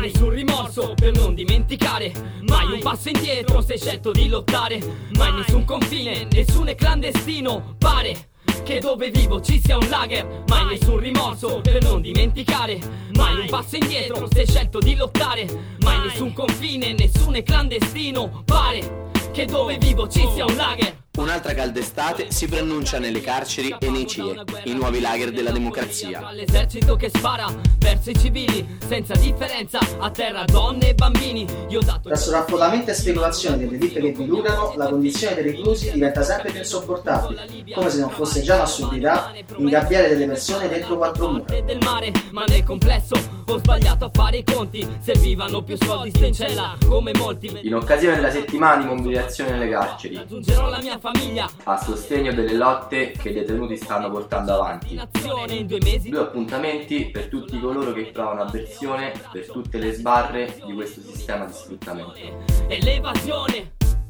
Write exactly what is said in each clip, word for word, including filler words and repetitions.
Mai nessun rimorso per non dimenticare, mai un passo indietro se scelto di lottare. Mai nessun confine, nessun è clandestino. Pare che dove vivo ci sia un lager. Mai nessun rimorso per non dimenticare, mai un passo indietro se scelto di lottare. Mai nessun confine, nessun è clandestino. Pare che dove vivo ci sia un lager. Un'altra calda estate si preannuncia nelle carceri e nei C I E, i nuovi lager della democrazia. L'esercito che spara verso i civili, senza differenza, a terra donne e bambini. Io ho dato Tra sovraffollamento e speculazione delle ditte che vi lucrano, la condizione dei reclusi diventa sempre più insopportabile, come se non fosse già un'assurdità ingabbiare delle persone dentro quattro mura. del mare, ma nel complesso ho sbagliato a fare i conti. Servivano più soldi in cella, come molti. In occasione della settimana di mobilitazione nelle carceri, Aggiungerò la mia famiglia a sostegno delle lotte che i detenuti stanno portando avanti. in due mesi. Due appuntamenti per tutti coloro che provano avversione per tutte le sbarre di questo sistema di sfruttamento. E l'evasione.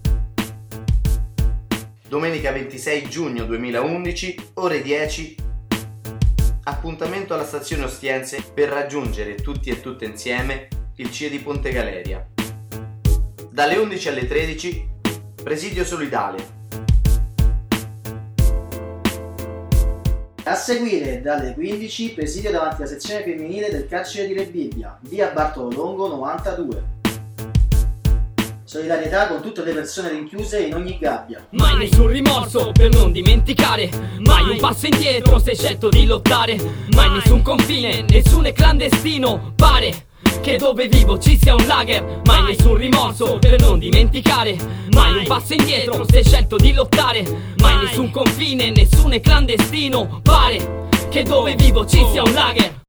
Domenica ventisei giugno duemilaundici, ore dieci. Appuntamento alla stazione Ostiense per raggiungere tutti e tutte insieme il C I E di Ponte Galeria. Dalle undici alle tredici, presidio solidale. A seguire, dalle quindici, presidio davanti alla sezione femminile del carcere di Rebibbia, via Bartolo Longo novantadue. Solidarietà con tutte le persone rinchiuse in ogni gabbia. Mai nessun rimorso per non dimenticare, mai un passo indietro se scelto di lottare. Mai nessun confine, nessun è clandestino. Pare che dove vivo ci sia un lager. Mai nessun rimorso per non dimenticare, mai un passo indietro se scelto di lottare. Mai nessun confine, nessun è clandestino. Pare che dove vivo ci sia un lager.